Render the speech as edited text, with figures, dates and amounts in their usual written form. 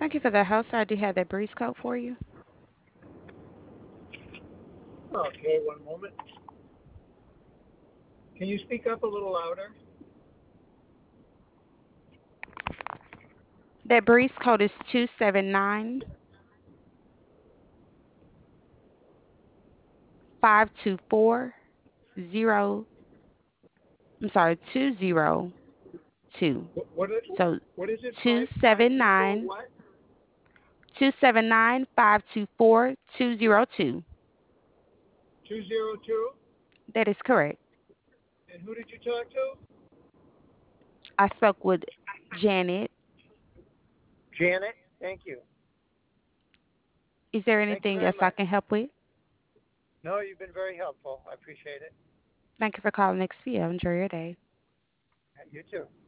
Thank you for the host. I do have that breeze code for you. Okay, one moment. Can you speak up a little louder? That breeze code is 279-524-0. I'm sorry, 202. What is So what is it? Five two four 279 what? 279-524-202. 202. That is correct. And who did you talk to? I spoke with Janet. Janet. Thank you. Is there Thank you anything very else I much. can help with? No, you've been very helpful. I appreciate it. Thank you for calling XPO. Enjoy your day. You too.